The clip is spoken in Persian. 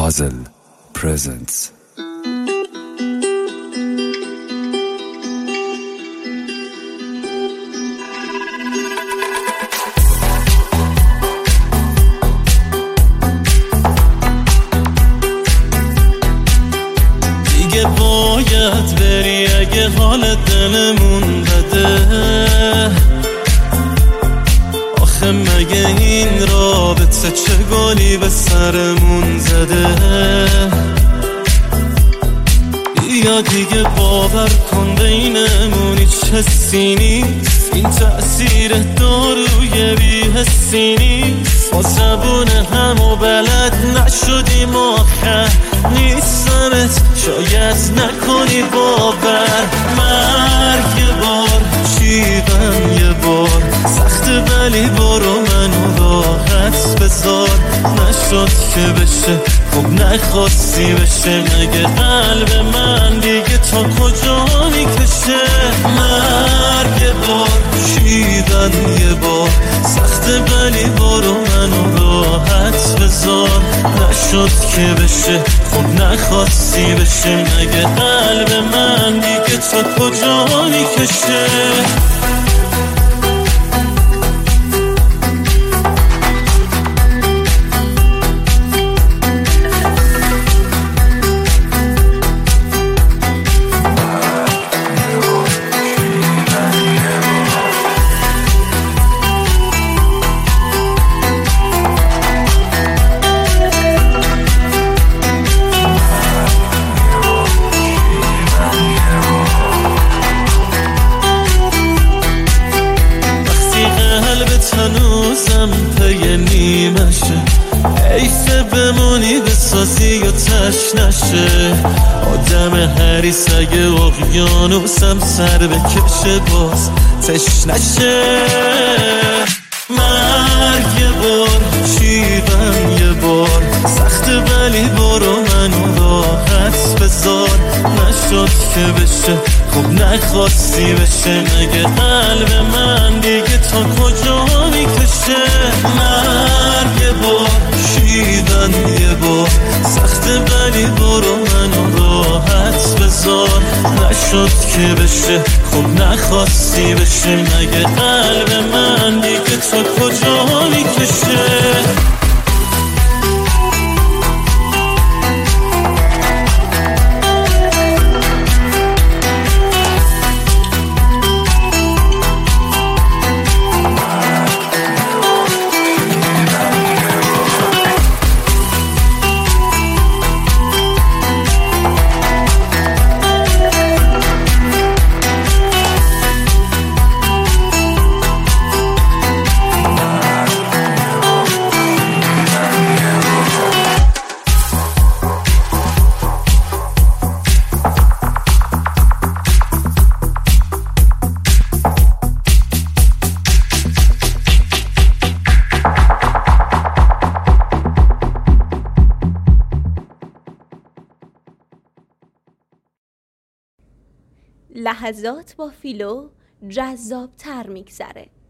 Puzzle presents. دیگه باید بری اگه حال دلمون بده. آخه مگه این رابطه چه گلی به سرمون زده؟ یا دیگه باور کن بینمون هیچ حسی نیست، این تأثیر داروی بی‌حسی نیست. ما زبون هم و بلد نشدیم آخر نیستمت شاید نکنی باور. مرگ یه بار شیبم یه بار سخته ولی برو منو راحت بذار. نشد که بشه خب نخواستی بشه، مگه قلب من دیگه تا کجا میکشه؟ مرگ یه بار شیبم یه بار سخته ولی برو منو راحت بذار. نشد که بشه خب نخواستی بشه، مگه قلب من دیگه تا کجا میکشه؟ هنوزم پی نیمشه، حیفه بمونی بسازی و تش نشه. آدم حریص اگه اقیانوسم سر بکشه باز تش نشه. مرگ یه بار شیبم یه بار سخته ولی برو منو راحت بذار. نشد که بشه خب نخواستی بشه، مگه قلب من دیگه تا کجا میکشه؟ مرگ یه بار شیبم یه بار سخته ولی برو منو راحت بذار. نشد که بشه خب نخواستی بشه، مگه قلب من دیگه تا کجا میکشه؟ لحظات با فیلو جذاب تر میگذره.